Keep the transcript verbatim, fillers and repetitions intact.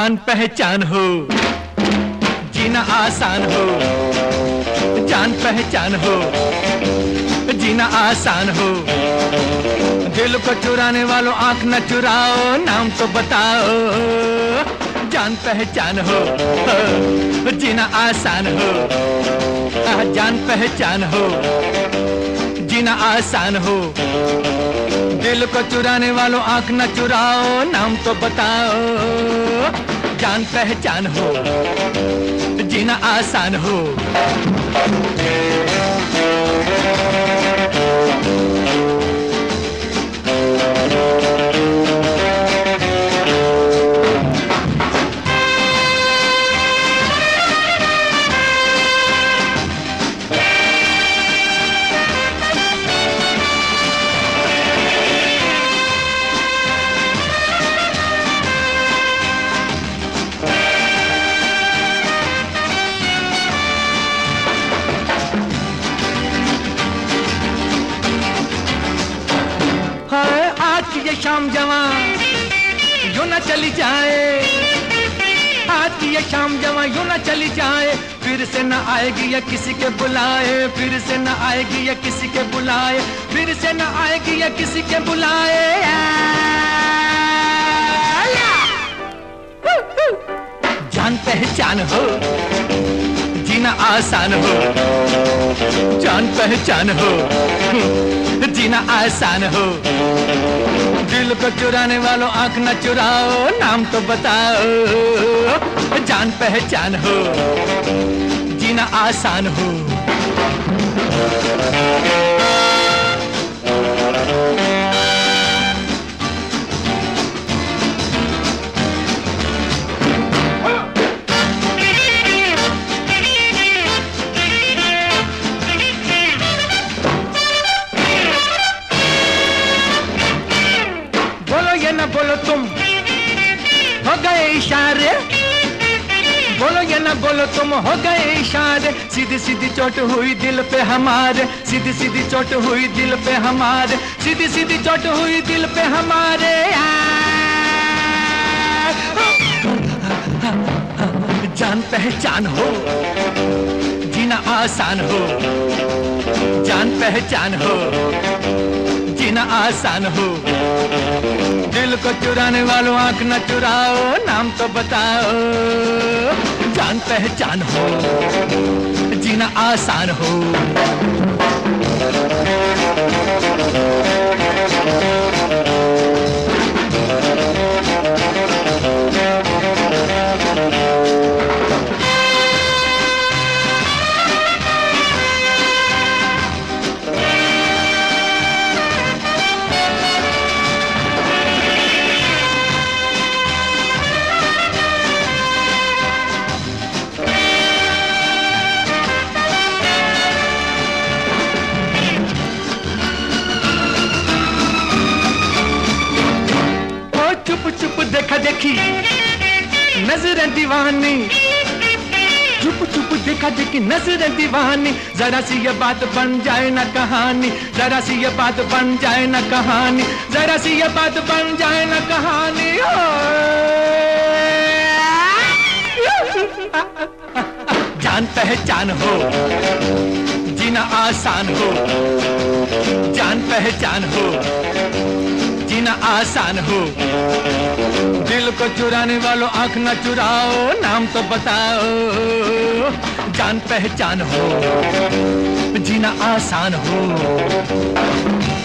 जान पहचान हो, जीना आसान हो, जान पहचान हो, जीना आसान हो। दिल को चुराने वालों आंख न चुराओ, नाम तो बताओ। जान पहचान हो, जीना आसान हो, जान पहचान हो, जीना आसान हो। दिल को चुराने वालों आंख न चुराओ, नाम तो बताओ। जान पहचान हो, जीना आसान हो। ये शाम जवां यूं न चली जाए, आज की ये शाम जवां यूं न चली जाए। फिर से न आएगी या किसी के बुलाए, फिर से न आएगी या किसी के बुलाए, फिर से न आएगी या किसी के बुलाए। जान पहचान हो, जीना आसान हो, जान पहचान हो, जीना आसान हो। दिल को चुराने वालों आंख न चुराओ, नाम तो बताओ। जान पहचान हो, जीना आसान हो। न बोलो तुम हो गए इशारे, बोलो या न बोलो तुम हो गए इशारे। सीधी सीधी चोट हुई दिल पे हमारे, सीधी सीधी चोट हुई दिल पे हमारे, सीधी सीधी चोट हुई दिल पे हमारे। जान पहचान हो, जीना आसान हो, जान पहचान हो, जीना आसान हो। दिल को चुराने वालों आंख न चुराओ, नाम तो बताओ। जान पहचान हो, जीना आसान हो। चुप चुप देखा देखी नजरें दीवानी, चुप चुप देखा देखी नजरें दीवानी। जरा सी ये बात बन जाए ना कहानी, जरा सी ये बात बन जाए ना कहानी, जरा सी ये बात बन जाए ना कहानी। जान पहचान हो, जीना आसान हो, जान पहचान हो, जीना आसान हो। दिल को चुराने वालों आंख न चुराओ, नाम तो बताओ। जान पहचान हो, जीना आसान हो।